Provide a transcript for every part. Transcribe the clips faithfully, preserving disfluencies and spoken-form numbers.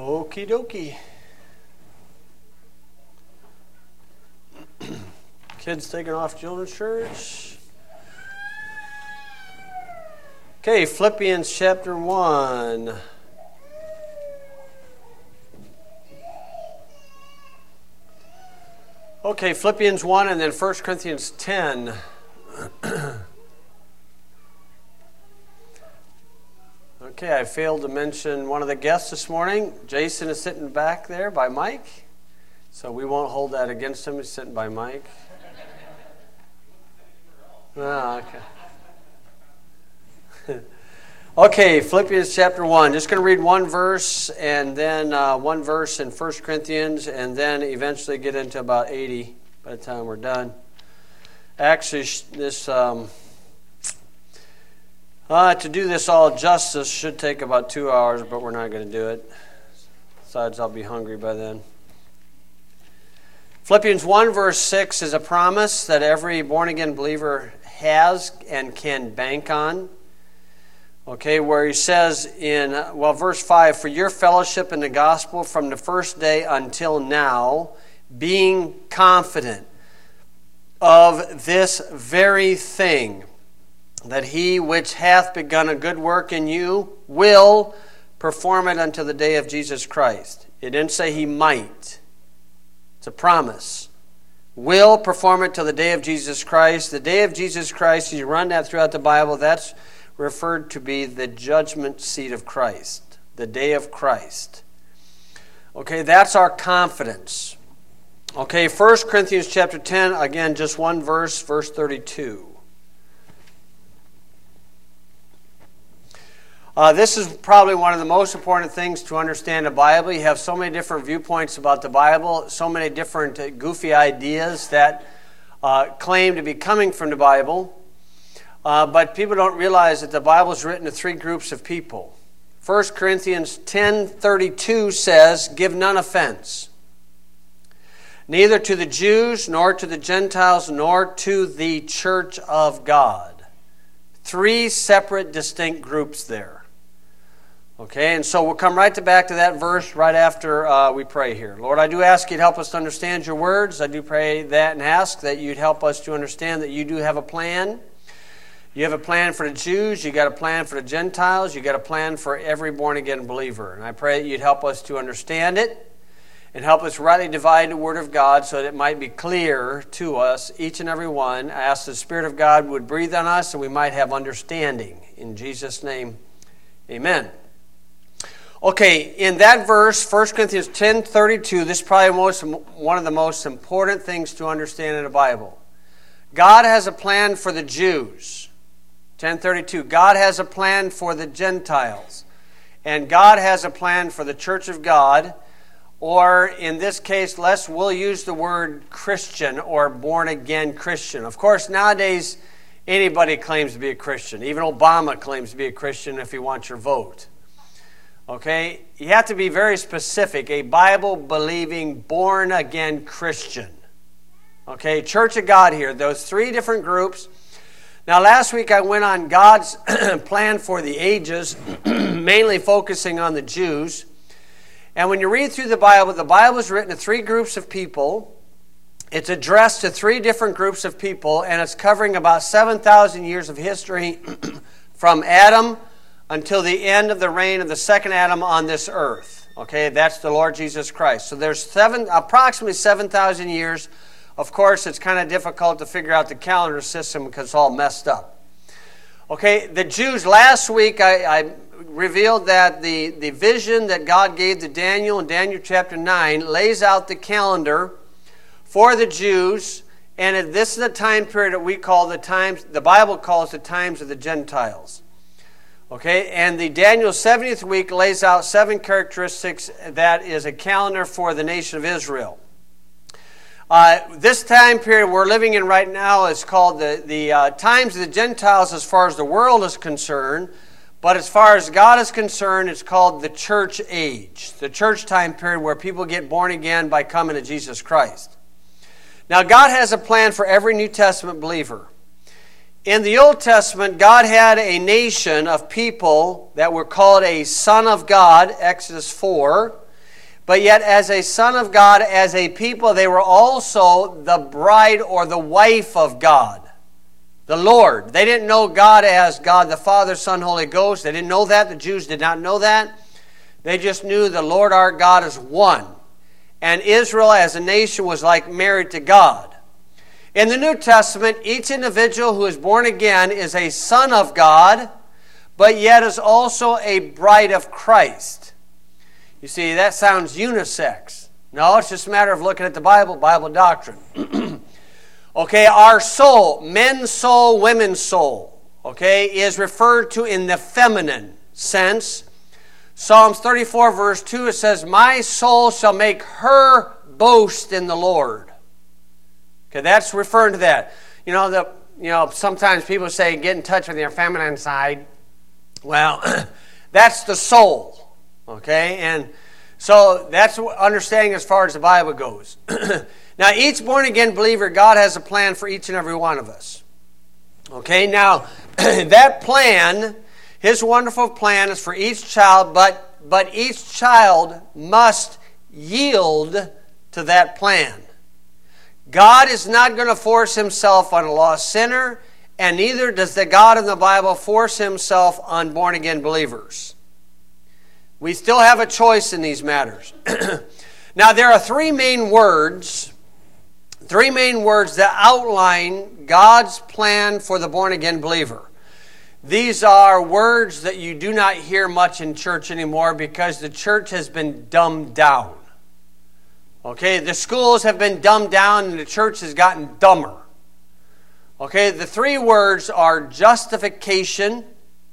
Okie dokie. Kids taking off children's shirts. Okay, Philippians chapter one. Okay, Philippians one and then First Corinthians ten. Okay, I failed to mention one of the guests this morning. Jason is sitting back there by Mike, so we won't hold that against him. He's sitting by Mike. Oh, okay. Okay, Philippians chapter one. Just going to read one verse and then uh, one verse in First Corinthians and then eventually get into about eighty by the time we're done. Actually, this... Um, Uh, to do this all justice should take about two hours, but we're not going to do it. Besides, I'll be hungry by then. Philippians one verse six is a promise that every born-again believer has and can bank on. Okay, where he says in, well, verse five, for your fellowship in the gospel from the first day until now, being confident of this very thing, that he which hath begun a good work in you will perform it until the day of Jesus Christ. It didn't say he might. It's a promise. Will perform it till the day of Jesus Christ. The day of Jesus Christ, you run that throughout the Bible, that's referred to be the judgment seat of Christ. The day of Christ. Okay, that's our confidence. Okay, First Corinthians chapter ten, again, just one verse, verse thirty-two. Uh, this is probably one of the most important things to understand the Bible. You have so many different viewpoints about the Bible, so many different uh, goofy ideas that uh, claim to be coming from the Bible. Uh, but people don't realize that the Bible is written to three groups of people. First Corinthians ten thirty-two says, give none offense, neither to the Jews, nor to the Gentiles, nor to the church of God. Three separate, distinct groups there. Okay, and so we'll come right to back to that verse right after uh, we pray here. Lord, I do ask you to help us to understand your words. I do pray that and ask that you'd help us to understand that you do have a plan. You have a plan for the Jews. You got a plan for the Gentiles. You got a plan for every born-again believer. And I pray that you'd help us to understand it and help us rightly divide the Word of God so that it might be clear to us, each and every one. I ask the Spirit of God would breathe on us and we might have understanding. In Jesus' name, amen. Okay, in that verse, First Corinthians ten thirty-two, this is probably most, one of the most important things to understand in the Bible. God has a plan for the Jews. ten thirty-two, God has a plan for the Gentiles. And God has a plan for the church of God. Or in this case, Les will use the word Christian or born-again Christian. Of course, nowadays, anybody claims to be a Christian. Even Obama claims to be a Christian if he wants your vote. Okay? You have to be very specific. A Bible-believing, born-again Christian. Okay? Church of God here. Those three different groups. Now, last week I went on God's plan for the ages, mainly focusing on the Jews. And when you read through the Bible, the Bible is written to three groups of people. It's addressed to three different groups of people, and it's covering about seven thousand years of history from Adam until the end of the reign of the second Adam on this earth. Okay, that's the Lord Jesus Christ. So there's seven, approximately seven thousand years. Of course, it's kind of difficult to figure out the calendar system because it's all messed up. Okay, the Jews, last week I... I revealed that the, the vision that God gave to Daniel in Daniel chapter nine lays out the calendar for the Jews, and this is a time period that we call the times, the Bible calls the times of the Gentiles. Okay, and the Daniel seventieth week lays out seven characteristics that is a calendar for the nation of Israel. Uh, this time period we're living in right now is called the, the uh, times of the Gentiles as far as the world is concerned. But as far as God is concerned, it's called the church age, the church time period where people get born again by coming to Jesus Christ. Now, God has a plan for every New Testament believer. In the Old Testament, God had a nation of people that were called a son of God, Exodus four. But yet as a son of God, as a people, they were also the bride or the wife of God, the Lord. They didn't know God as God the Father, Son, Holy Ghost. They didn't know that. The Jews did not know that. They just knew the Lord our God is one. And Israel as a nation was like married to God. In the New Testament, each individual who is born again is a son of God, but yet is also a bride of Christ. You see, that sounds unisex. No, it's just a matter of looking at the Bible, Bible doctrine. Okay, our soul, men's soul, women's soul, okay, is referred to in the feminine sense. Psalms thirty-four, verse two, it says, "My soul shall make her boast in the Lord." Okay, that's referring to that. You know, the you know, sometimes people say, get in touch with your feminine side. Well, that's the soul. Okay, and so that's understanding as far as the Bible goes. Now, each born-again believer, God has a plan for each and every one of us. Okay, now, that plan, His wonderful plan is for each child, but, but each child must yield to that plan. God is not going to force Himself on a lost sinner, and neither does the God in the Bible force Himself on born-again believers. We still have a choice in these matters. Now, there are three main words, three main words that outline God's plan for the born-again believer. These are words that you do not hear much in church anymore because the church has been dumbed down. Okay, the schools have been dumbed down and the church has gotten dumber. Okay, the three words are justification,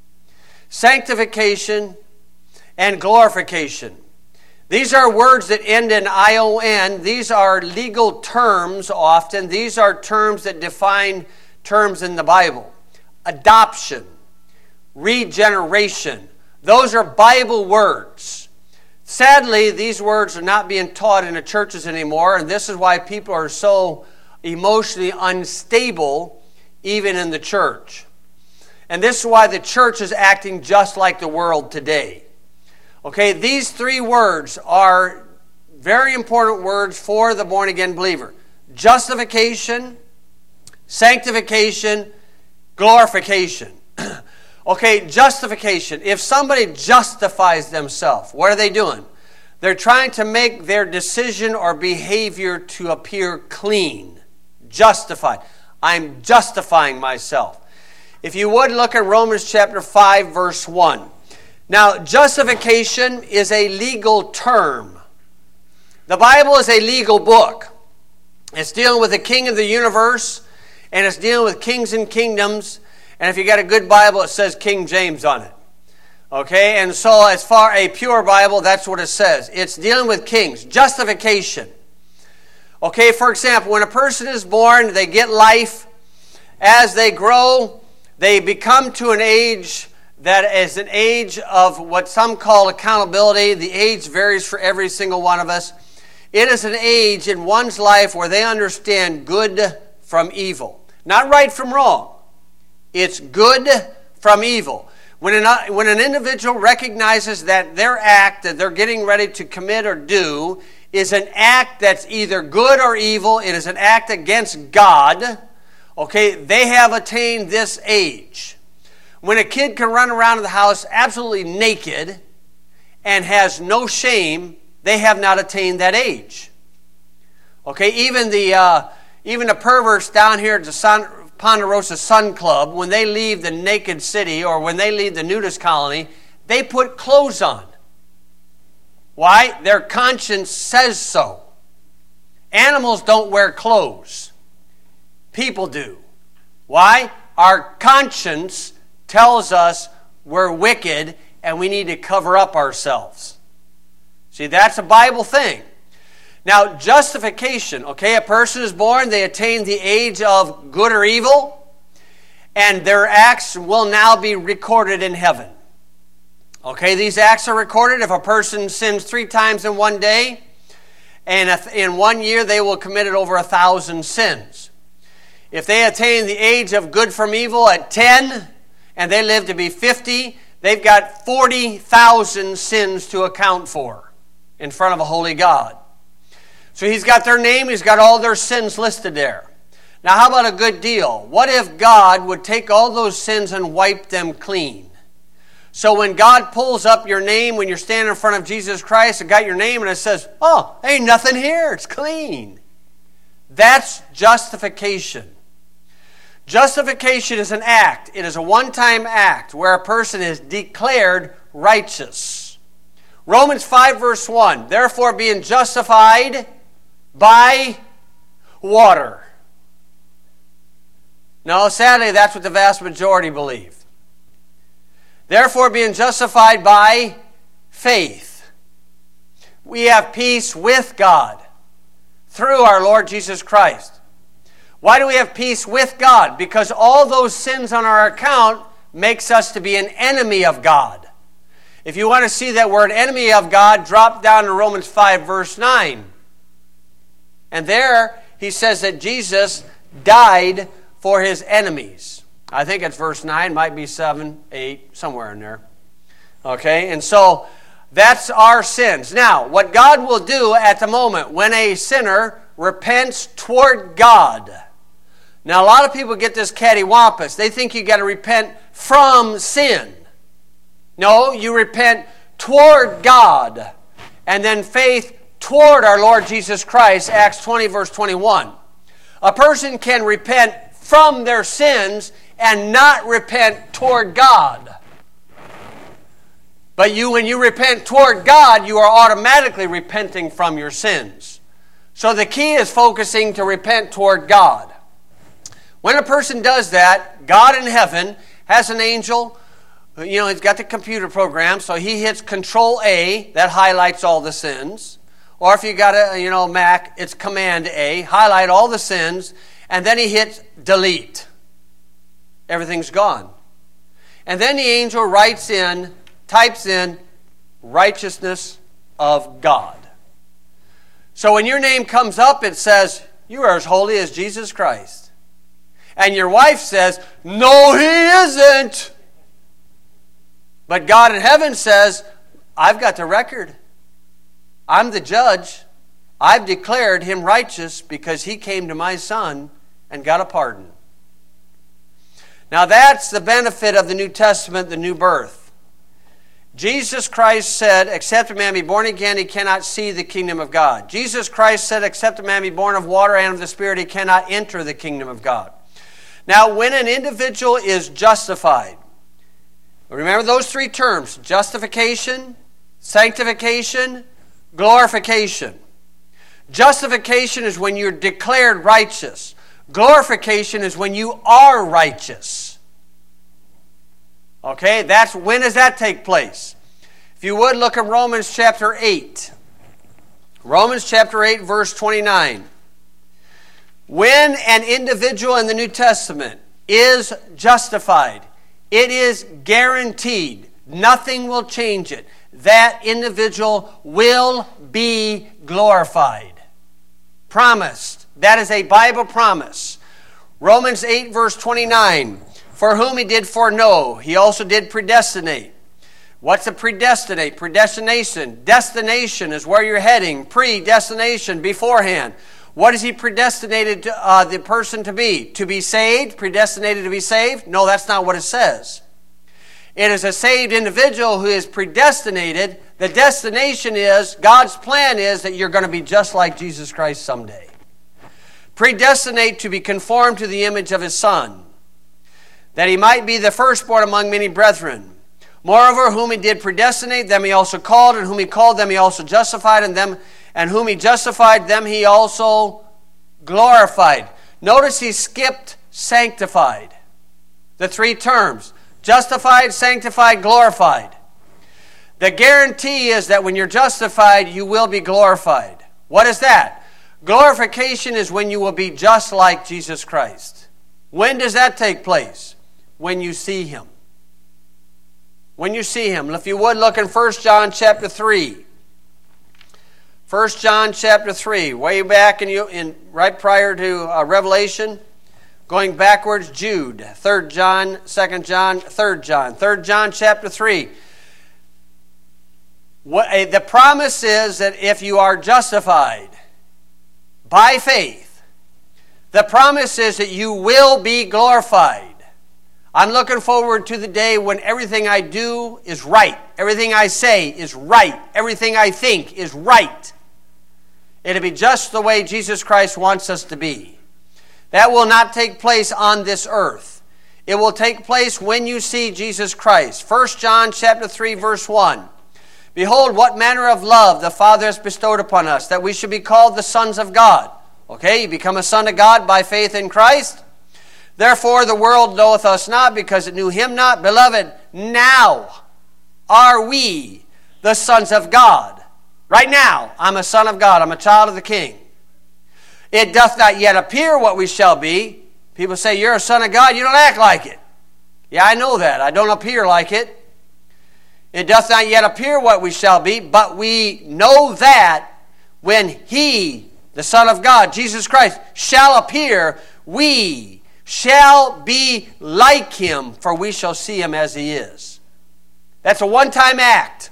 sanctification, and glorification. These are words that end in I O N. These are legal terms often. These are terms that define terms in the Bible. Adoption, regeneration. Those are Bible words. Sadly, these words are not being taught in the churches anymore, and this is why people are so emotionally unstable even in the church. And this is why the church is acting just like the world today. Okay, these three words are very important words for the born-again believer. Justification, sanctification, glorification. Okay, justification. If somebody justifies themselves, what are they doing? They're trying to make their decision or behavior to appear clean, justified. I'm justifying myself. If you would, look at Romans chapter five, verse one. Now, justification is a legal term. The Bible is a legal book. It's dealing with the King of the universe, and it's dealing with kings and kingdoms. And if you got a good Bible, it says King James on it. Okay, and so as far as a pure Bible, that's what it says. It's dealing with kings. Justification. Okay, for example, when a person is born, they get life. As they grow, they become to an age that is an age of what some call accountability. The age varies for every single one of us. It is an age in one's life where they understand good from evil. Not right from wrong. It's good from evil. When an, when an individual recognizes that their act that they're getting ready to commit or do is an act that's either good or evil, it is an act against God, okay, they have attained this age. When a kid can run around the house absolutely naked and has no shame, they have not attained that age. Okay, even the uh, even the perverts down here at the Sun, Ponderosa Sun Club, when they leave the naked city or when they leave the nudist colony, they put clothes on. Why? Their conscience says so. Animals don't wear clothes. People do. Why? Our conscience tells us we're wicked and we need to cover up ourselves. See, that's a Bible thing. Now, justification, okay, a person is born, they attain the age of good or evil, and their acts will now be recorded in heaven. Okay, these acts are recorded. If a person sins three times in one day, and in one year they will commit over a thousand sins. If they attain the age of good from evil at ten, and they live to be fifty, they've got forty thousand sins to account for. in front of a holy God. So he's got their name, he's got all their sins listed there. Now how about a good deal? What if God would take all those sins and wipe them clean? So when God pulls up your name, when you're standing in front of Jesus Christ, and got your name and it says, oh, ain't nothing here, it's clean. That's justification. Justification is an act. It is a one-time act where a person is declared righteous. Romans five verse one, therefore being justified by water. No, sadly, that's what the vast majority believe. Therefore, being justified by faith, we have peace with God through our Lord Jesus Christ. Why do we have peace with God? Because all those sins on our account makes us to be an enemy of God. If you want to see that word enemy of God, drop down to Romans five verse nine. And there he says that Jesus died for his enemies. I think it's verse nine, might be seven, eight, somewhere in there. Okay, and so that's our sins. Now, what God will do at the moment when a sinner repents toward God. Now, a lot of people get this cattywampus. They think you got to repent from sin. No, you repent toward God. And then faith toward our Lord Jesus Christ, Acts twenty verse twenty-one. A person can repent from their sins and not repent toward God. But you, when you repent toward God, you are automatically repenting from your sins. So the key is focusing to repent toward God. When a person does that, God in heaven has an angel. You know, he's got the computer program, so he hits Control A, that highlights all the sins. Or if you got a, you know, Mac, it's Command A, highlight all the sins, and then he hits Delete. Everything's gone. And then the angel writes in, types in, righteousness of God. So when your name comes up, it says, you are as holy as Jesus Christ. And your wife says, no, he isn't. But God in heaven says, I've got the record. I'm the judge. I've declared him righteous because he came to my son and got a pardon. Now that's the benefit of the New Testament, the new birth. Jesus Christ said, except a man be born again, he cannot see the kingdom of God. Jesus Christ said, except a man be born of water and of the Spirit, he cannot enter the kingdom of God. Now when an individual is justified, remember those three terms, justification, sanctification, glorification. Justification is when you're declared righteous. Glorification is when you are righteous. Okay, that's when does that take place? If you would, look at Romans chapter eight. Romans chapter eight, verse twenty-nine. When an individual in the New Testament is justified, it is guaranteed. Nothing will change it. That individual will be glorified. Promised. That is a Bible promise. Romans eight verse twenty-nine. For whom he did foreknow, he also did predestinate. What's a predestinate? Predestination. Destination is where you're heading. Predestination, beforehand. What is he predestinated to, uh, the person to be? To be saved? Predestinated to be saved? No, that's not what it says. It is a saved individual who is predestinated. The destination is, God's plan is that you're going to be just like Jesus Christ someday. Predestinate to be conformed to the image of his Son, that he might be the firstborn among many brethren. Moreover, whom he did predestinate, them he also called, and whom he called, them he also justified, and them and whom he justified, them he also glorified. Notice he skipped sanctified. The three terms. Justified, sanctified, glorified. The guarantee is that when you're justified, you will be glorified. What is that? Glorification is when you will be just like Jesus Christ. When does that take place? When you see him. When you see him. If you would, look in First John chapter three. First John chapter three, way back in, you, in right prior to uh, Revelation. Going backwards, Jude, Third John, Second John, Third John. Third John chapter three. What, uh, the promise is that if you are justified by faith, the promise is that you will be glorified. I'm looking forward to the day when everything I do is right. Everything I say is right. Everything I think is right. It'll be just the way Jesus Christ wants us to be. That will not take place on this earth. It will take place when you see Jesus Christ. First John chapter three, verse one. Behold, what manner of love the Father has bestowed upon us, that we should be called the sons of God. Okay, you become a son of God by faith in Christ. Therefore the world knoweth us not, because it knew him not. Beloved, now are we the sons of God. Right now, I'm a son of God. I'm a child of the King. It doth not yet appear what we shall be. People say, you're a son of God. You don't act like it. Yeah, I know that. I don't appear like it. It doth not yet appear what we shall be, but we know that when he, the Son of God, Jesus Christ, shall appear, we shall be like him, for we shall see him as he is. That's a one-time act.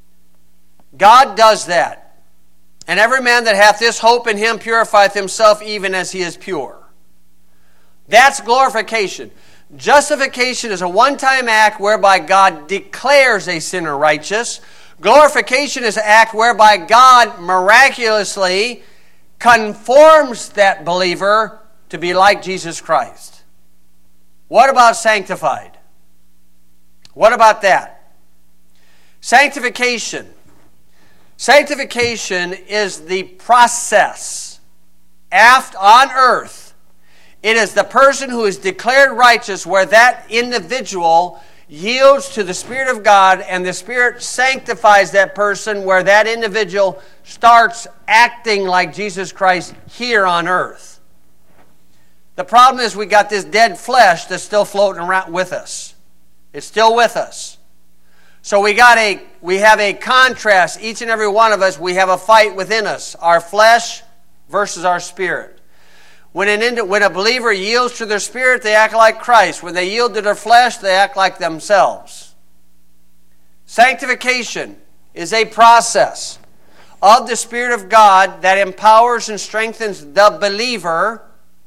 God does that. And every man that hath this hope in him purifieth himself even as he is pure. That's glorification. Justification is a one-time act whereby God declares a sinner righteous. Glorification is an act whereby God miraculously conforms that believer to be like Jesus Christ. What about sanctified? What about that? Sanctification. Sanctification is the process aft on earth. It is the person who is declared righteous, where that individual yields to the Spirit of God, and the Spirit sanctifies that person, where that individual starts acting like Jesus Christ here on earth. The problem is we got this dead flesh that's still floating around with us. It's still with us. So we got a we have a contrast. Each and every one of us, we have a fight within us. Our flesh versus our spirit. When an when a believer yields to their spirit, they act like Christ. When they yield to their flesh, they act like themselves. Sanctification is a process of the Spirit of God that empowers and strengthens the believer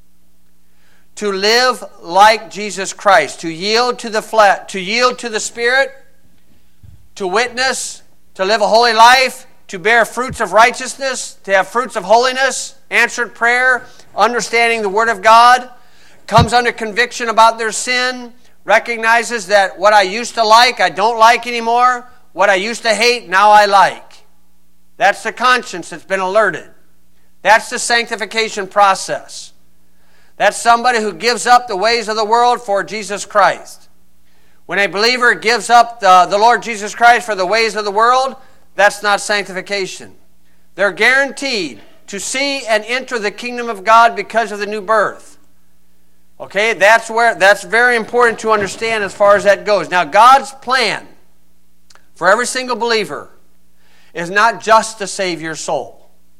to live like Jesus Christ, to yield to the flesh, to yield to the Spirit, to witness, to live a holy life, to bear fruits of righteousness, to have fruits of holiness, answered prayer, understanding the Word of God, comes under conviction about their sin, recognizes that what I used to like, I don't like anymore. What I used to hate, now I like. That's the conscience that's been alerted. That's the sanctification process. That's somebody who gives up the ways of the world for Jesus Christ. When a believer gives up the, the Lord Jesus Christ for the ways of the world, that's not sanctification. They're guaranteed to see and enter the kingdom of God because of the new birth. Okay, that's where that's very important to understand as far as that goes. Now, God's plan for every single believer is not just to save your soul.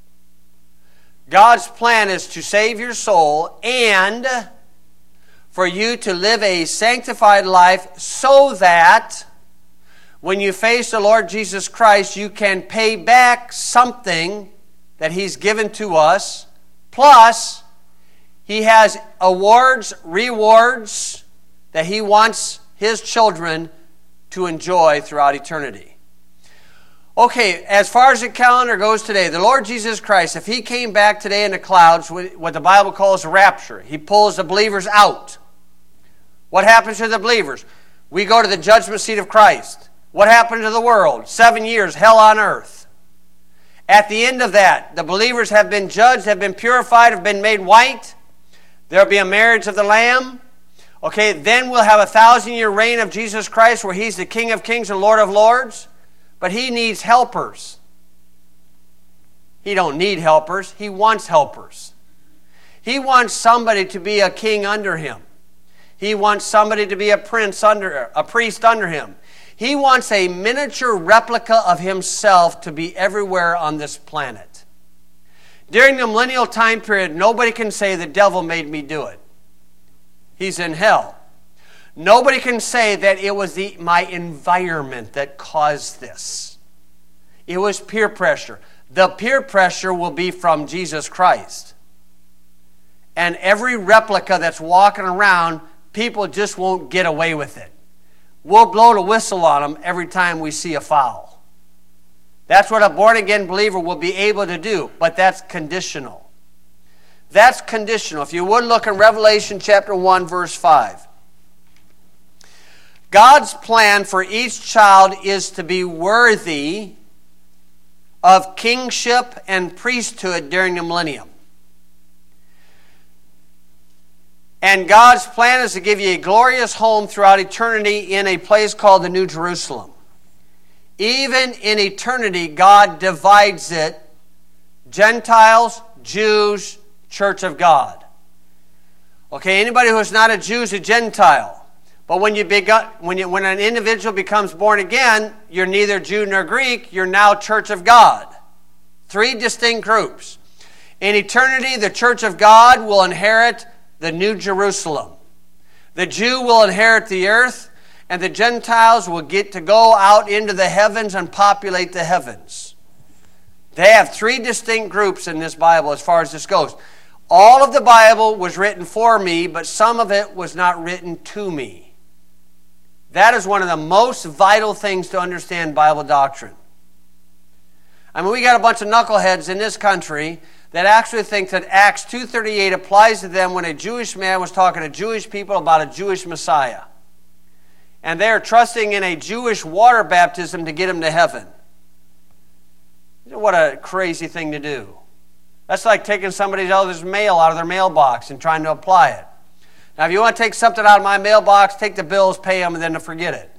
God's plan is to save your soul and for you to live a sanctified life so that when you face the Lord Jesus Christ, you can pay back something that He's given to us. Plus, He has awards, rewards that He wants His children to enjoy throughout eternity. Okay, as far as the calendar goes today, the Lord Jesus Christ, if He came back today in the clouds, what the Bible calls a rapture, He pulls the believers out. What happens to the believers? We go to the judgment seat of Christ. What happened to the world? Seven years, hell on earth. At the end of that, the believers have been judged, have been purified, have been made white. There will be a marriage of the Lamb. Okay, then we'll have a thousand-year reign of Jesus Christ where He's the King of kings and Lord of lords. But He needs helpers. He don't need helpers. He wants helpers. He wants somebody to be a king under Him. He wants somebody to be a prince under, a priest under Him. He wants a miniature replica of Himself to be everywhere on this planet. During the millennial time period, nobody can say the devil made me do it. He's in hell. Nobody can say that it was the, my environment that caused this. It was peer pressure. The peer pressure will be from Jesus Christ. And every replica that's walking around, people just won't get away with it. We'll blow the whistle on them every time we see a foul. That's what a born-again believer will be able to do, but that's conditional. That's conditional. If you would look in Revelation chapter one, verse five. God's plan for each child is to be worthy of kingship and priesthood during the millennium. And God's plan is to give you a glorious home throughout eternity in a place called the New Jerusalem. Even in eternity, God divides it, Gentiles, Jews, Church of God. Okay, anybody who's not a Jew is a Gentile. But when you begot, when you, when an individual becomes born again, you're neither Jew nor Greek, you're now Church of God. Three distinct groups. In eternity, the Church of God will inherit the New Jerusalem. The Jew will inherit the earth, and the Gentiles will get to go out into the heavens and populate the heavens. They have three distinct groups in this Bible as far as this goes. All of the Bible was written for me, but some of it was not written to me. That is one of the most vital things to understand Bible doctrine. I mean, we got a bunch of knuckleheads in this country that actually think that Acts two thirty-eight applies to them when a Jewish man was talking to Jewish people about a Jewish Messiah. And they're trusting in a Jewish water baptism to get them to heaven. What a crazy thing to do. That's like taking somebody else's mail out of their mailbox and trying to apply it. Now, if you want to take something out of my mailbox, take the bills, pay them, and then forget it.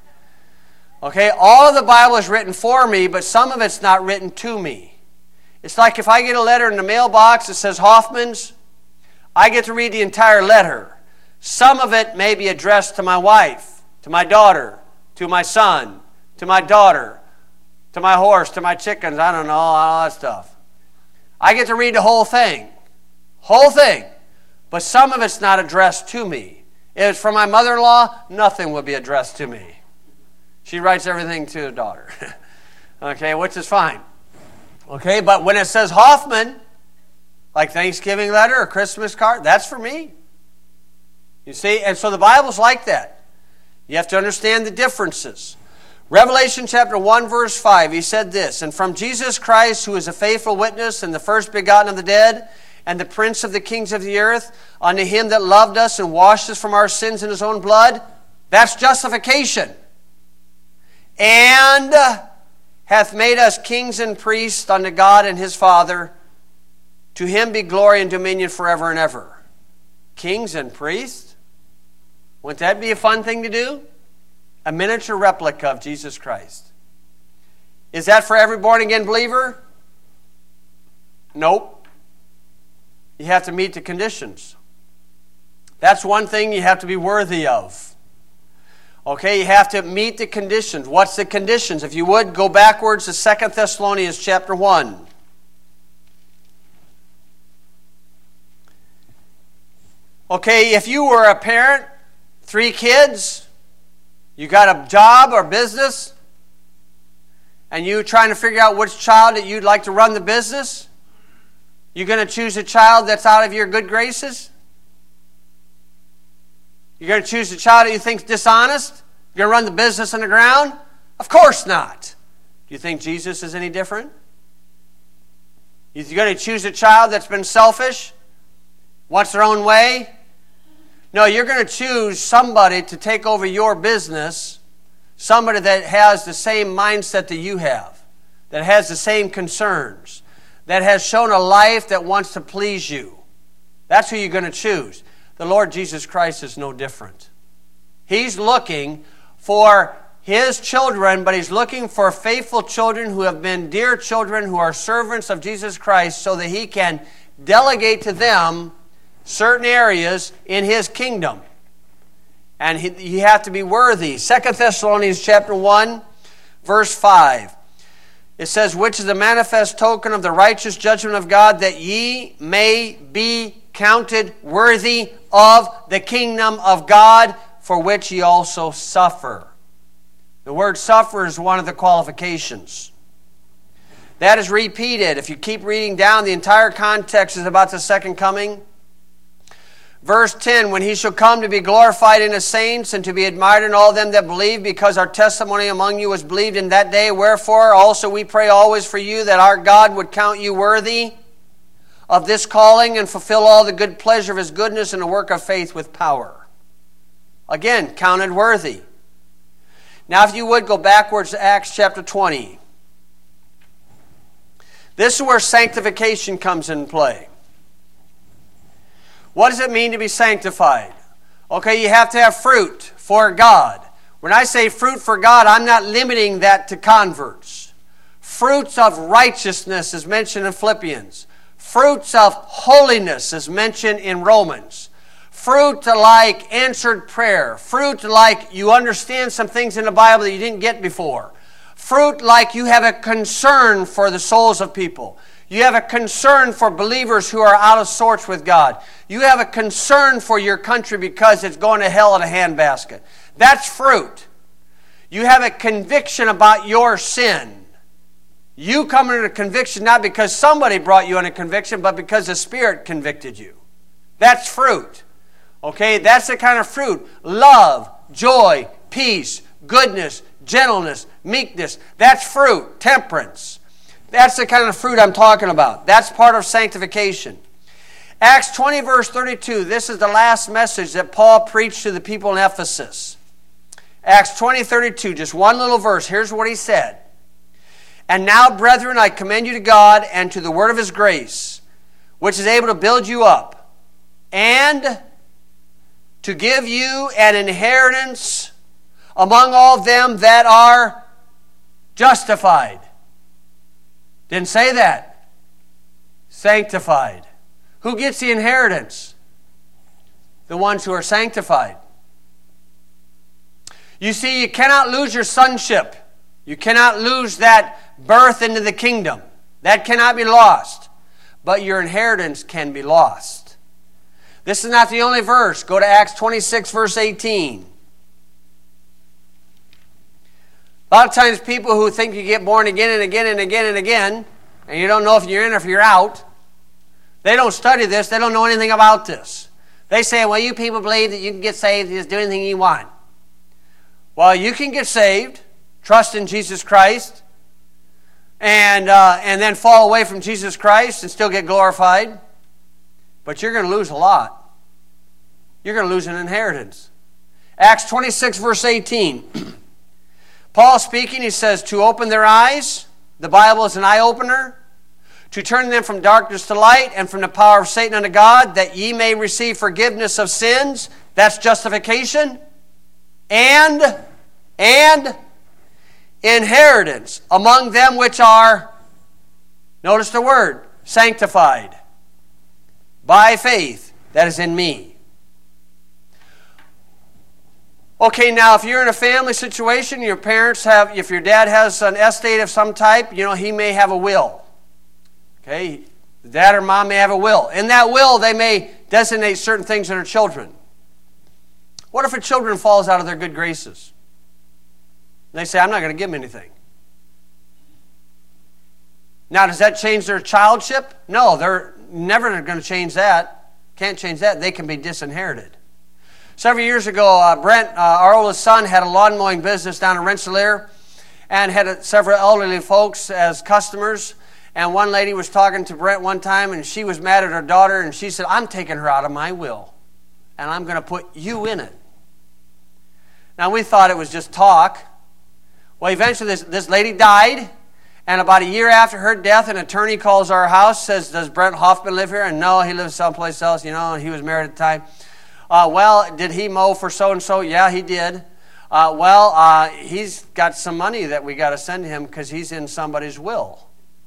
Okay, all of the Bible is written for me, but some of it's not written to me. It's like if I get a letter in the mailbox that says Hoffman's, I get to read the entire letter. Some of it may be addressed to my wife, to my daughter, to my son, to my daughter, to my horse, to my chickens, I don't know, all that stuff. I get to read the whole thing. Whole thing. But some of it's not addressed to me. If it's from my mother-in-law, nothing will be addressed to me. She writes everything to her daughter. Okay, which is fine. Okay, but when it says Hoffman, like Thanksgiving letter or Christmas card, that's for me. You see, and so the Bible's like that. You have to understand the differences. Revelation chapter one, verse five, he said this, "And from Jesus Christ, who is a faithful witness and the first begotten of the dead, and the prince of the kings of the earth, unto him that loved us and washed us from our sins in his own blood," that's justification, "and hath made us kings and priests unto God and his Father. To him be glory and dominion forever and ever." Kings and priests? Wouldn't that be a fun thing to do? A miniature replica of Jesus Christ. Is that for every born-again believer? Nope. You have to meet the conditions. That's one thing you have to be worthy of. Okay, you have to meet the conditions. What's the conditions? If you would, go backwards to Second Thessalonians chapter one. Okay, if you were a parent, three kids, you got a job or business, and you're trying to figure out which child that you'd like to run the business, you're going to choose a child that's out of your good graces? You're going to choose a child that you think's dishonest? You're going to run the business on the ground? Of course not. Do you think Jesus is any different? You're going to choose a child that's been selfish? Wants their own way? No, you're going to choose somebody to take over your business, somebody that has the same mindset that you have, that has the same concerns, that has shown a life that wants to please you. That's who you're going to choose. The Lord Jesus Christ is no different. He's looking for His children, but He's looking for faithful children who have been dear children, who are servants of Jesus Christ, so that He can delegate to them certain areas in His kingdom. And he, you have to be worthy. Second Thessalonians chapter one, verse five. It says, "Which is the manifest token of the righteous judgment of God, that ye may be counted worthy of the kingdom of God, for which ye also suffer." The word suffer is one of the qualifications. That is repeated. If you keep reading down, the entire context is about the second coming. Verse ten, when he shall come to be glorified in his saints and to be admired in all them that believe, because our testimony among you was believed in that day. Wherefore also we pray always for you, that our God would count you worthy of this calling and fulfill all the good pleasure of his goodness and the work of faith with power. Again, counted worthy. Now if you would go backwards to Acts chapter twenty. This is where sanctification comes in play. What does it mean to be sanctified? Okay, you have to have fruit for God. When I say fruit for God, I'm not limiting that to converts. Fruits of righteousness is mentioned in Philippians. Fruits of holiness is mentioned in Romans. Fruit like answered prayer. Fruit like you understand some things in the Bible that you didn't get before. Fruit like you have a concern for the souls of people. You have a concern for believers who are out of sorts with God. You have a concern for your country because it's going to hell in a handbasket. That's fruit. You have a conviction about your sin. You come into a conviction not because somebody brought you in a conviction, but because the Spirit convicted you. That's fruit. Okay, that's the kind of fruit. Love, joy, peace, goodness, gentleness, meekness. That's fruit. Temperance. That's the kind of fruit I'm talking about. That's part of sanctification. Acts twenty verse thirty-two. This is the last message that Paul preached to the people in Ephesus. Acts twenty thirty-two. Just one little verse. Here's what he said. And now, brethren, I commend you to God and to the word of his grace, which is able to build you up and to give you an inheritance among all them that are justified. Didn't say that. Sanctified. Who gets the inheritance? The ones who are sanctified. You see, you cannot lose your sonship. You cannot lose that birth into the kingdom. That cannot be lost. But your inheritance can be lost. This is not the only verse. Go to Acts twenty-six, verse eighteen. A lot of times people who think you get born again and again and again and again, and you don't know if you're in or if you're out, they don't study this. They don't know anything about this. They say, well, you people believe that you can get saved and just do anything you want. Well, you can get saved, trust in Jesus Christ, and, uh, and then fall away from Jesus Christ and still get glorified. But you're going to lose a lot. You're going to lose an inheritance. Acts twenty-six, verse eighteen. Paul speaking, he says, to open their eyes, the Bible is an eye-opener, to turn them from darkness to light and from the power of Satan unto God, that ye may receive forgiveness of sins. That's justification. And, and inheritance among them which are, notice the word, sanctified by faith that is in me. Okay, now if you're in a family situation, your parents have, if your dad has an estate of some type, you know, he may have a will. Okay, the dad or mom may have a will. In that will, they may designate certain things to their children. What if a children falls out of their good graces? They say, I'm not going to give them anything. Now, does that change their childship? No, they're never going to change that. Can't change that. They can be disinherited. Several years ago, uh, Brent, uh, our oldest son, had a lawn mowing business down in Rensselaer and had a, several elderly folks as customers. And one lady was talking to Brent one time, and she was mad at her daughter, and she said, I'm taking her out of my will, and I'm going to put you in it. Now, we thought it was just talk. Well, eventually this, this lady died, and about a year after her death, an attorney calls our house, says, does Brent Hoffman live here? And no, he lives someplace else, you know, and he was married at the time. Uh, well, did he mow for so-and-so? Yeah, he did. Uh, well, uh, he's got some money that we got to send him because he's in somebody's will.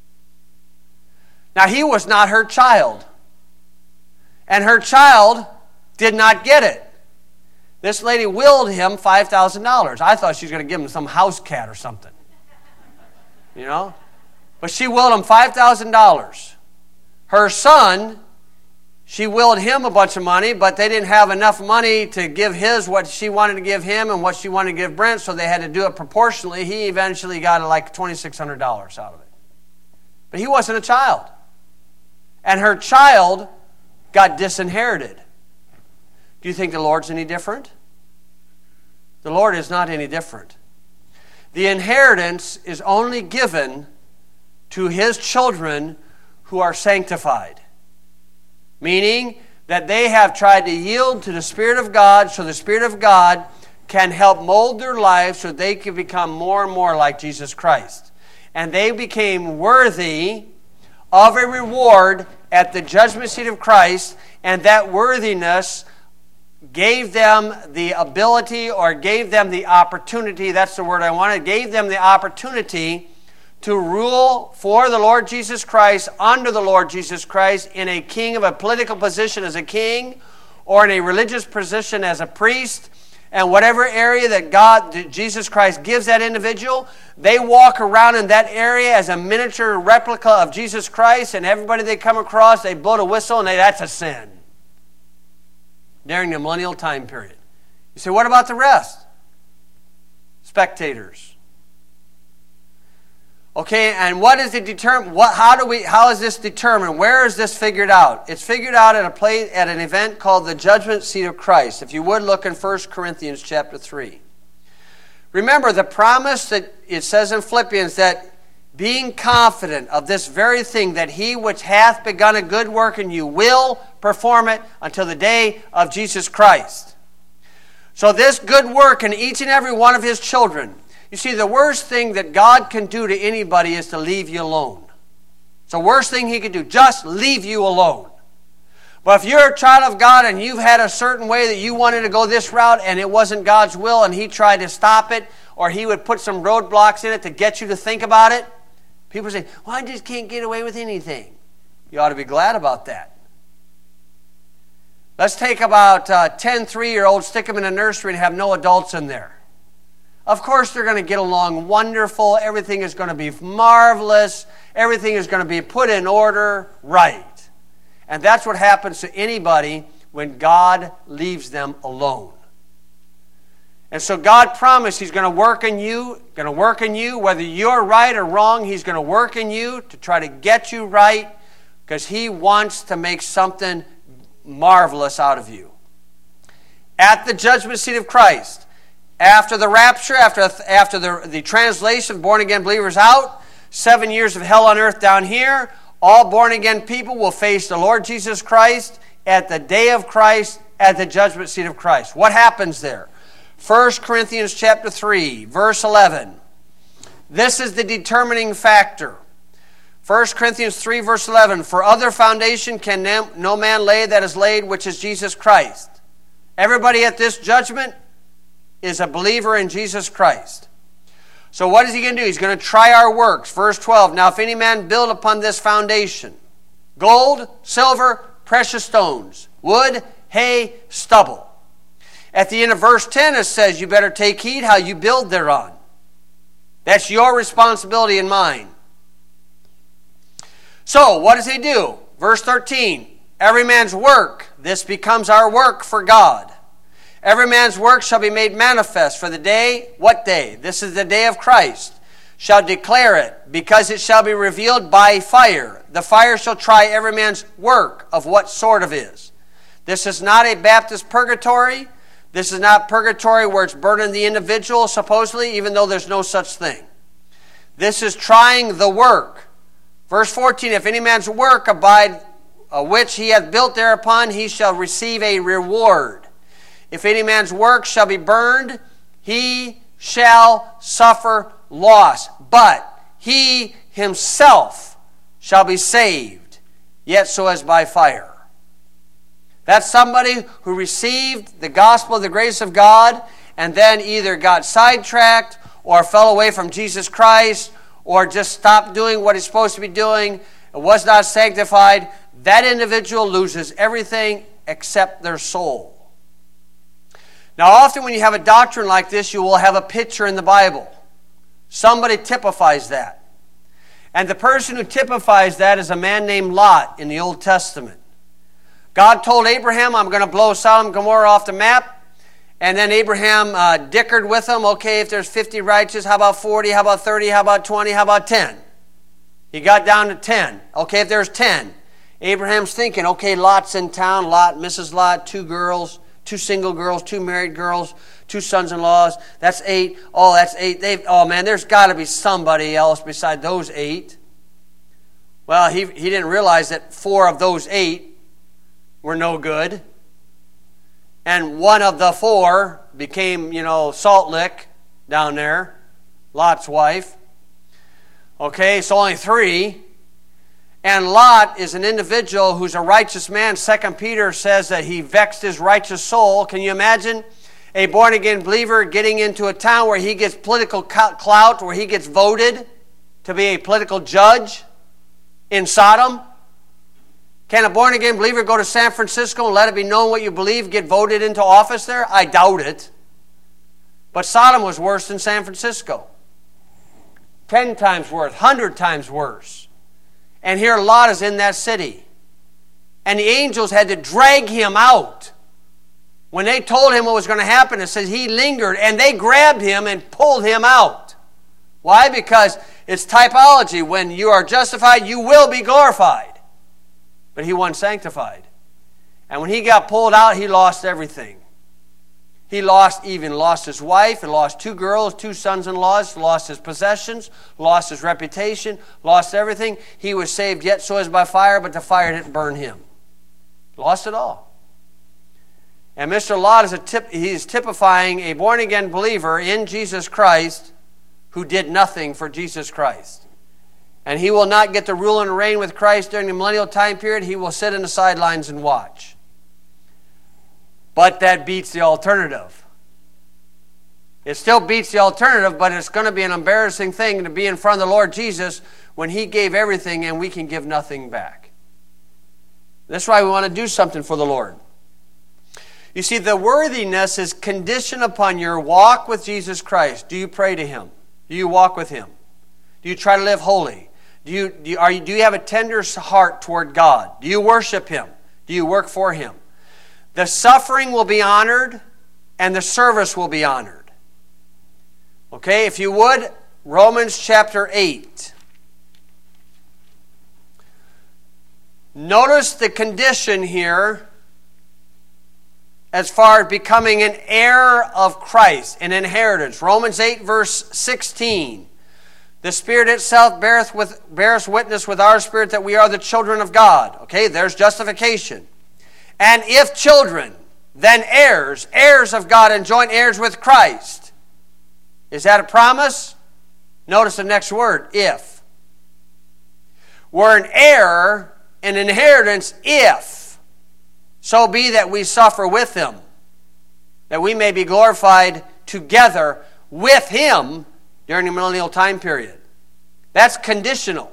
Now, he was not her child. And her child did not get it. This lady willed him five thousand dollars. I thought she was going to give him some house cat or something. You know? But she willed him five thousand dollars. Her son, she willed him a bunch of money, but they didn't have enough money to give his what she wanted to give him and what she wanted to give Brent, so they had to do it proportionally. He eventually got like twenty-six hundred dollars out of it. But he wasn't a child. And her child got disinherited. Do you think the Lord's any different? The Lord is not any different. The inheritance is only given to his children who are sanctified. Meaning that they have tried to yield to the Spirit of God, so the Spirit of God can help mold their lives so they can become more and more like Jesus Christ. And they became worthy of a reward at the judgment seat of Christ, and that worthiness gave them the ability, or gave them the opportunity, that's the word I wanted, gave them the opportunity to rule for the Lord Jesus Christ, under the Lord Jesus Christ, in a king of a political position as a king, or in a religious position as a priest, and whatever area that God, Jesus Christ gives that individual, they walk around in that area as a miniature replica of Jesus Christ, and everybody they come across, they blow the whistle, and they, that's a sin. During the millennial time period. You say, what about the rest? Spectators. Okay, and what is it determined? What? How do we? How is this determined? Where is this figured out? It's figured out at a place, at an event called the Judgment Seat of Christ. If you would look in First Corinthians chapter three. Remember the promise that it says in Philippians that being confident of this very thing, that he which hath begun a good work in you will perform it until the day of Jesus Christ. So this good work in each and every one of his children. You see, the worst thing that God can do to anybody is to leave you alone. It's the worst thing he could do, just leave you alone. But if you're a child of God and you've had a certain way that you wanted to go this route and it wasn't God's will and he tried to stop it, or he would put some roadblocks in it to get you to think about it, people say, well, I just can't get away with anything. You ought to be glad about that. Let's take about uh, ten three-year-olds, stick them in a nursery and have no adults in there. Of course they're going to get along wonderful. Everything is going to be marvelous. Everything is going to be put in order right. And that's what happens to anybody when God leaves them alone. And so God promised he's going to work in you, going to work in you, whether you're right or wrong, he's going to work in you to try to get you right, because he wants to make something marvelous out of you. At the judgment seat of Christ, after the rapture, after, after the, the translation of born-again believers out, seven years of hell on earth down here, all born-again people will face the Lord Jesus Christ at the day of Christ, at the judgment seat of Christ. What happens there? First Corinthians chapter three, verse eleven. This is the determining factor. First Corinthians three, verse eleven. For other foundation can no man lay that is laid, which is Jesus Christ. Everybody at this judgment is a believer in Jesus Christ. So what is he going to do? He's going to try our works. Verse twelve. Now if any man build upon this foundation, gold, silver, precious stones, wood, hay, stubble. At the end of verse ten it says, you better take heed how you build thereon. That's your responsibility and mine. So what does he do? Verse thirteen. Every man's work, this becomes our work for God. Every man's work shall be made manifest, for the day, what day? This is the day of Christ, shall declare it, because it shall be revealed by fire. The fire shall try every man's work of what sort of is. This is not a Baptist purgatory. This is not purgatory where it's burning the individual, supposedly, even though there's no such thing. This is trying the work. Verse fourteen, if any man's work abide, uh, which he hath built thereupon, he shall receive a reward. If any man's work shall be burned, he shall suffer loss. But he himself shall be saved, yet so as by fire. That's somebody who received the gospel of the grace of God and then either got sidetracked or fell away from Jesus Christ or just stopped doing what he's supposed to be doing and was not sanctified. That individual loses everything except their soul. Now, often when you have a doctrine like this, you will have a picture in the Bible. Somebody typifies that. And the person who typifies that is a man named Lot in the Old Testament. God told Abraham, I'm going to blow Sodom and Gomorrah off the map. And then Abraham uh, dickered with him. Okay, if there's fifty righteous, how about forty? How about thirty? How about twenty? How about ten? He got down to ten. Okay, if there's ten. Abraham's thinking, okay, Lot's in town. Lot, Missus Lot, two girls, two single girls, two married girls, two sons-in-laws. That's eight. Oh, that's eight. They've, oh, man, there's got to be somebody else beside those eight. Well, he, he didn't realize that four of those eight were no good. And one of the four became, you know, Salt Lick down there, Lot's wife. Okay, so only three. And Lot is an individual who's a righteous man. Second Peter says that he vexed his righteous soul. Can you imagine a born-again believer getting into a town where he gets political clout, where he gets voted to be a political judge in Sodom? Can a born-again believer go to San Francisco and let it be known what you believe, get voted into office there? I doubt it. But Sodom was worse than San Francisco. Ten times worse, hundred times worse. And here Lot is in that city. And the angels had to drag him out. When they told him what was going to happen, it says he lingered, and they grabbed him and pulled him out. Why? Because it's typology. When you are justified, you will be glorified. But he wasn't sanctified. And when he got pulled out, he lost everything. He lost even lost his wife, and lost two girls, two sons-in-laws, lost his possessions, lost his reputation, lost everything. He was saved yet so as by fire, but the fire didn't burn him. Lost it all. And Mister Lot is a tip, he's typifying a born-again believer in Jesus Christ who did nothing for Jesus Christ. And he will not get to rule and reign with Christ during the millennial time period. He will sit in the sidelines and watch. But that beats the alternative. It still beats the alternative, but it's going to be an embarrassing thing to be in front of the Lord Jesus when He gave everything and we can give nothing back. That's why we want to do something for the Lord. You see, the worthiness is conditioned upon your walk with Jesus Christ. Do you pray to Him? Do you walk with Him? Do you try to live holy? Do you, do you, are you, do you have a tender heart toward God? Do you worship Him? Do you work for Him? The suffering will be honored and the service will be honored. Okay, if you would, Romans chapter eight. Notice the condition here as far as becoming an heir of Christ, an inheritance. Romans eight verse sixteen. The Spirit itself beareth, with, beareth witness with our spirit that we are the children of God. Okay, there's justification. And if children, then heirs, heirs of God and joint heirs with Christ. Is that a promise? Notice the next word, if. We're an heir, an inheritance, if. So be that we suffer with Him, that we may be glorified together with Him during the millennial time period. That's conditional.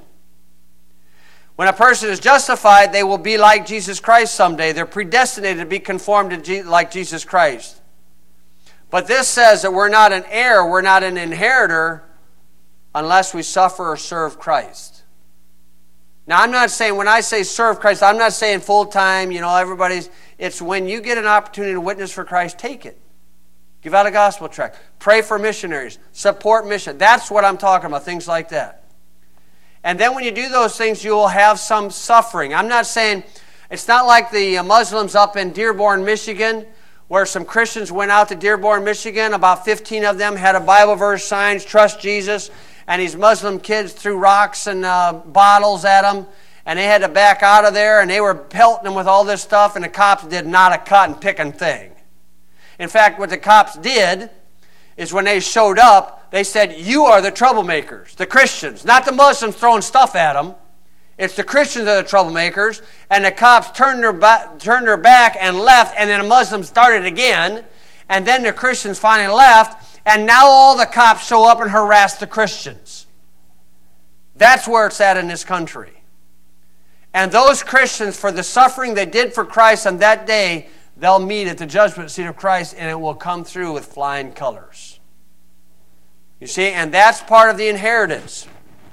When a person is justified, they will be like Jesus Christ someday. They're predestinated to be conformed to Je- like Jesus Christ. But this says that we're not an heir, we're not an inheritor unless we suffer or serve Christ. Now, I'm not saying, when I say serve Christ, I'm not saying full-time, you know, everybody's... It's when you get an opportunity to witness for Christ, take it. Give out a gospel tract. Pray for missionaries. Support mission. That's what I'm talking about, things like that. And then when you do those things, you will have some suffering. I'm not saying, it's not like the Muslims up in Dearborn, Michigan, where some Christians went out to Dearborn, Michigan. About fifteen of them had a Bible verse signs, trust Jesus. And these Muslim kids threw rocks and uh, bottles at them. And they had to back out of there. And they were pelting them with all this stuff. And the cops did not a cotton picking thing. In fact, what the cops did is when they showed up, they said, you are the troublemakers, the Christians, not the Muslims throwing stuff at them. It's the Christians that are the troublemakers. And the cops turned their, ba- turned their back and left, and then the Muslims started again. And then the Christians finally left, and now all the cops show up and harass the Christians. That's where it's at in this country. And those Christians, for the suffering they did for Christ on that day, they'll meet at the judgment seat of Christ, and it will come through with flying colors. You see, and that's part of the inheritance.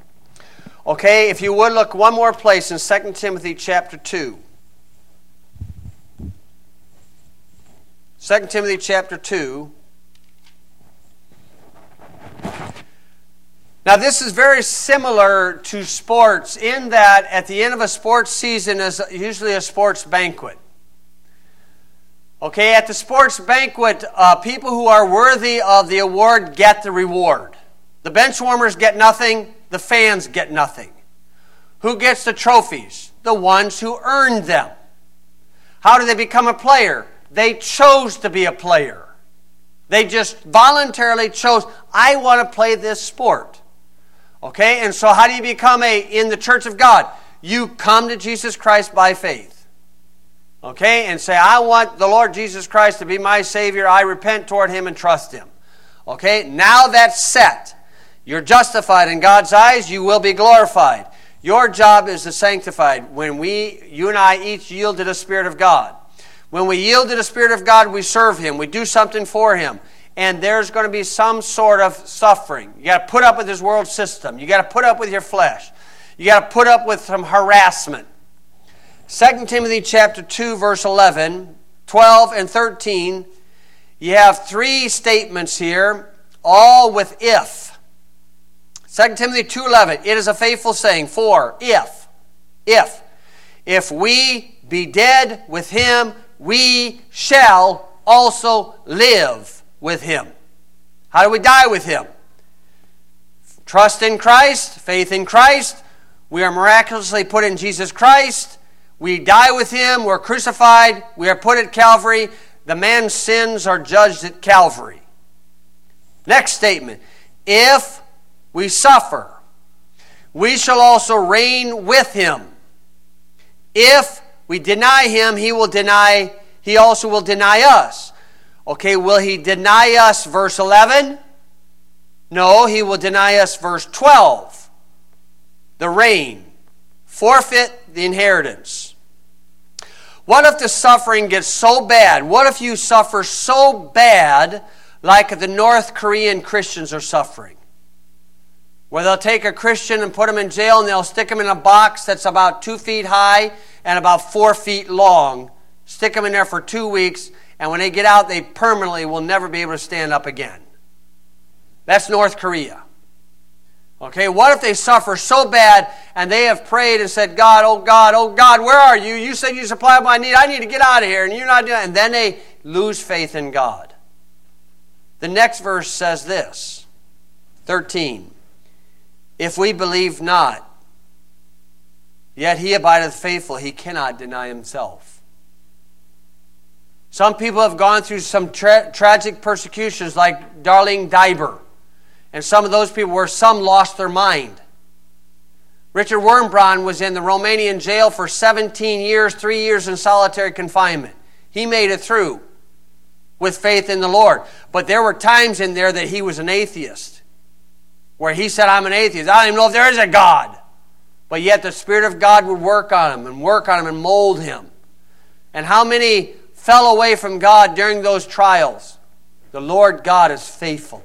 Okay, if you would look one more place in Second Timothy chapter two. Second Timothy chapter two. Now, this is very similar to sports in that at the end of a sports season is usually a sports banquet. Okay, at the sports banquet, uh, people who are worthy of the award get the reward. The bench warmers get nothing, the fans get nothing. Who gets the trophies? The ones who earned them. How do they become a player? They chose to be a player. They just voluntarily chose, I want to play this sport. Okay, and so how do you become a, in the church of God? You come to Jesus Christ by faith. Okay, and say, I want the Lord Jesus Christ to be my Savior. I repent toward Him and trust Him. Okay, now that's set. You're justified in God's eyes. You will be glorified. Your job is to sanctify. When we, you and I each yield to the Spirit of God. When we yield to the Spirit of God, we serve Him. We do something for Him. And there's going to be some sort of suffering. You got to put up with this world system. You got to put up with your flesh. You got to put up with some harassment. Second Timothy chapter two, verse eleven, twelve, and thirteen. You have three statements here, all with if. Second Timothy two eleven, it is a faithful saying, for if, if, if we be dead with Him, we shall also live with Him. How do we die with Him? Trust in Christ, faith in Christ. We are miraculously put in Jesus Christ. We die with Him. We're crucified. We are put at Calvary. The man's sins are judged at Calvary. Next statement. If we suffer, we shall also reign with Him. If we deny Him, He will deny, He also will deny us. Okay, will He deny us, verse eleven? No, He will deny us, verse twelve. The reign. Forfeit the inheritance. What if the suffering gets so bad? What if you suffer so bad like the North Korean Christians are suffering? Where they'll take a Christian and put him in jail and they'll stick him in a box that's about two feet high and about four feet long. Stick him in there for two weeks. And when they get out, they permanently will never be able to stand up again. That's North Korea. Okay, what if they suffer so bad and they have prayed and said, God, oh God, oh God, where are you? You said you supply my need. I need to get out of here. And you're not doing it. And then they lose faith in God. The next verse says this, thirteen. If we believe not, yet He abideth faithful, He cannot deny Himself. Some people have gone through some tra- tragic persecutions like Darlene Diber. And some of those people where some lost their mind. Richard Wurmbrand was in the Romanian jail for seventeen years, three years in solitary confinement. He made it through with faith in the Lord. But there were times in there that he was an atheist. Where he said, I'm an atheist. I don't even know if there is a God. But yet the Spirit of God would work on him and work on him and mold him. And how many fell away from God during those trials? The Lord God is faithful.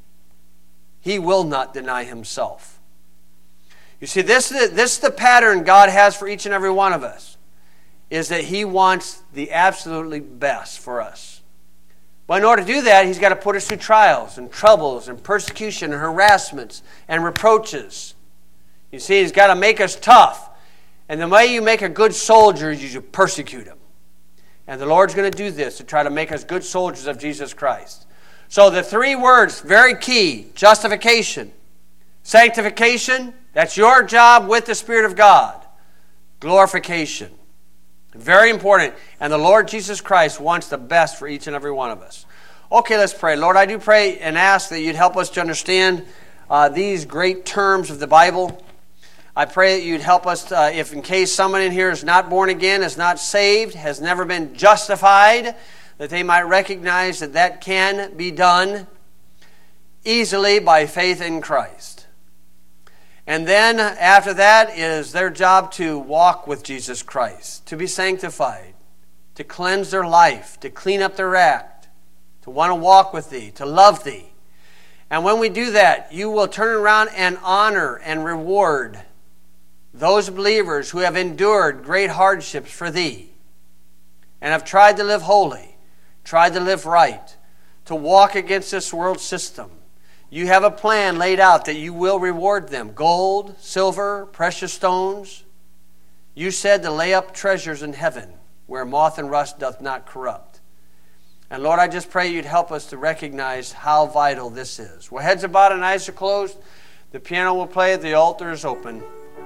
He will not deny Himself. You see, this is, the, this is the pattern God has for each and every one of us, is that He wants the absolutely best for us. But in order to do that, He's got to put us through trials and troubles and persecution and harassments and reproaches. You see, He's got to make us tough. And the way you make a good soldier is you persecute him. And the Lord's going to do this to try to make us good soldiers of Jesus Christ. So the three words, very key: justification, sanctification, that's your job with the Spirit of God. Glorification, very important. And the Lord Jesus Christ wants the best for each and every one of us. Okay, let's pray. Lord, I do pray and ask that You'd help us to understand uh, these great terms of the Bible. I pray that You'd help us, uh, if in case someone in here is not born again, is not saved, has never been justified, that they might recognize that that can be done easily by faith in Christ. And then after that, it is their job to walk with Jesus Christ, to be sanctified, to cleanse their life, to clean up their act, to want to walk with Thee, to love Thee. And when we do that, You will turn around and honor and reward those believers who have endured great hardships for Thee and have tried to live holy, tried to live right, to walk against this world system. You have a plan laid out that you will reward them. Gold, silver, precious stones. You said to lay up treasures in heaven, where moth and rust doth not corrupt. And Lord, I just pray you'd help us to recognize how vital this is. Well, heads are bowed and eyes are closed. The piano will play, the altar is open.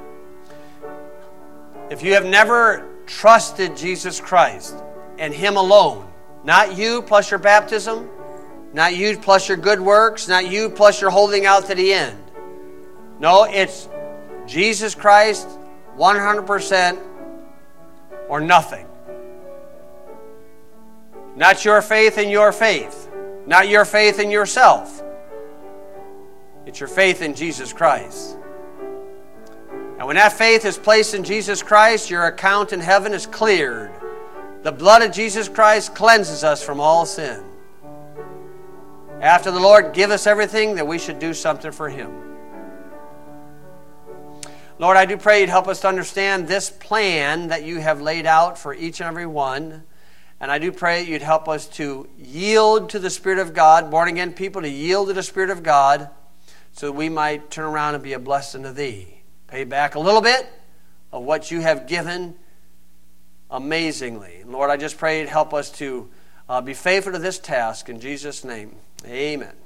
If you have never trusted Jesus Christ and Him alone, not you plus your baptism, not you plus your good works, not you plus your holding out to the end. No, it's Jesus Christ, one hundred percent or nothing. Not your faith in your faith. Not your faith in yourself. It's your faith in Jesus Christ. And when that faith is placed in Jesus Christ, your account in heaven is cleared. The blood of Jesus Christ cleanses us from all sin. After the Lord give us everything, that we should do something for Him. Lord, I do pray you'd help us to understand this plan that you have laid out for each and every one. And I do pray you'd help us to yield to the Spirit of God, born again people to yield to the Spirit of God, so that we might turn around and be a blessing to Thee. Pay back a little bit of what you have given amazingly. And Lord, I just pray you'd help us to uh, be faithful to this task. In Jesus' name, amen.